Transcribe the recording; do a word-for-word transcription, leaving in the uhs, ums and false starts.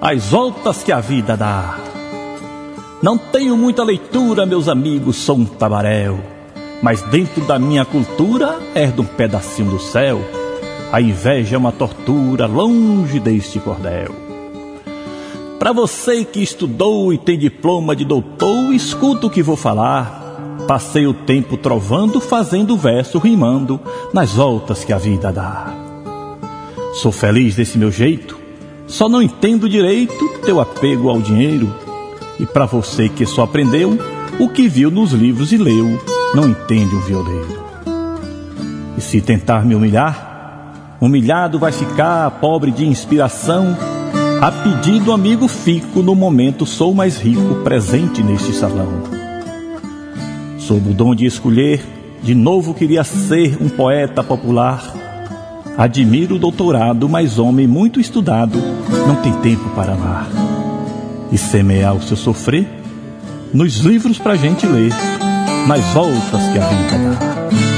as voltas que a vida dá. Não tenho muita leitura, meus amigos, sou um tabaréu, mas dentro da minha cultura herdo um pedacinho do céu. A inveja é uma tortura longe deste cordel. Pra você que estudou e tem diploma de doutor, escuta o que vou falar. Passei o tempo trovando, fazendo verso, rimando nas voltas que a vida dá. Sou feliz desse meu jeito, só não entendo direito teu apego ao dinheiro. E pra você que só aprendeu o que viu nos livros e leu, não entende um violeiro. E se tentar me humilhar, humilhado vai ficar, pobre de inspiração. A pedido amigo fico, no momento sou mais rico, presente neste salão. Sob o dom de escolher, de novo queria ser um poeta popular. Admiro o doutorado, mas homem muito estudado não tem tempo para amar. E semear o seu sofrer nos livros pra gente ler, nas voltas que a vida dá.